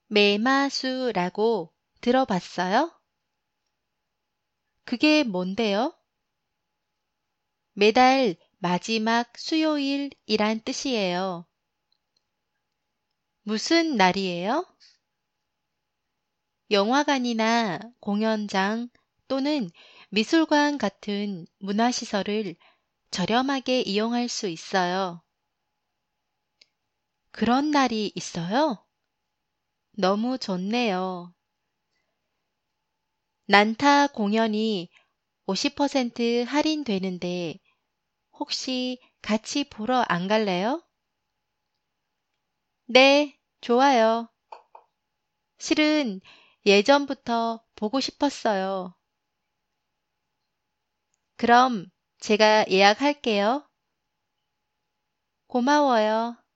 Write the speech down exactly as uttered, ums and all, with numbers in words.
매마수라고 들어봤어요? 그게 뭔데요? 매달 마지막 수요일이란 뜻이에요. 무슨 날이에요? 영화관이나 공연장 또는 미술관 같은 문화시설을 저렴하게 이용할 수 있어요. 그런 날이 있어요? 너무 좋네요. 난타 공연이 오십 퍼센트 할인되는데 혹시 같이 보러 안 갈래요? 네, 좋아요. 실은 예전부터 보고 싶었어요. 그럼 제가 예약할게요. 고마워요.